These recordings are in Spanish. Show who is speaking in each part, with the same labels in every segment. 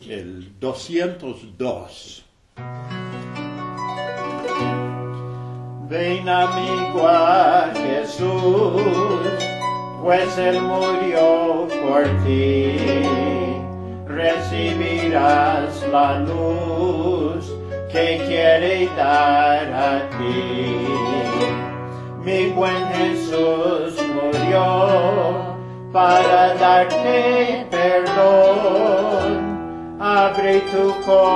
Speaker 1: el 202. Ven amigo a Jesús, pues Él murió por ti. Recibirás la luz que quiere dar a ti. Mi buen Jesús murió para darte perdón. Abre tu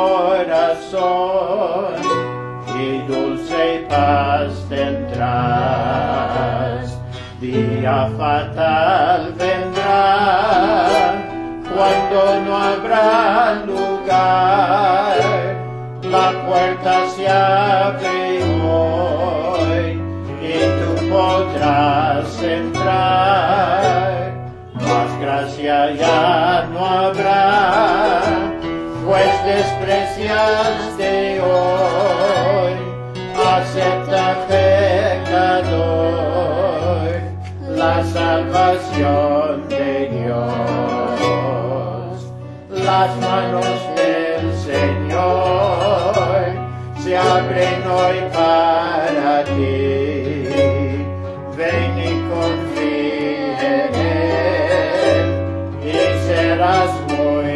Speaker 1: corazón y dulce paz tendrás. Día fatal vendrá cuando no habrá lugar. La puerta se abre hoy y tú podrás entrar. Más gracia ya no habrá, pues despreciaste hoy. Acepta, pecador, la salvación de Dios. Las manos del Señor se abren hoy para ti. Ven y confía en Él y serás muy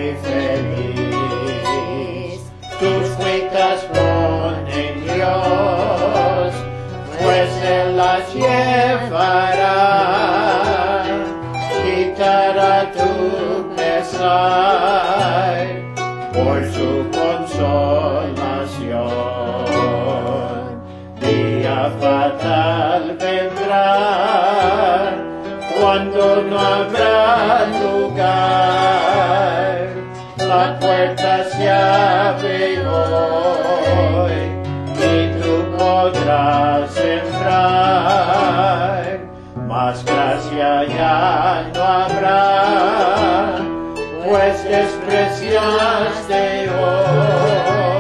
Speaker 1: feliz. Tus cuitas pon en Dios, pues Él las llevará. Quitará tu pesar por su consolación. Día fatal vendrá cuando no habrá lugar. La puerta se abre hoy y tú podrás entrar. Más gracia ya no habrá, pues despreciaste hoy.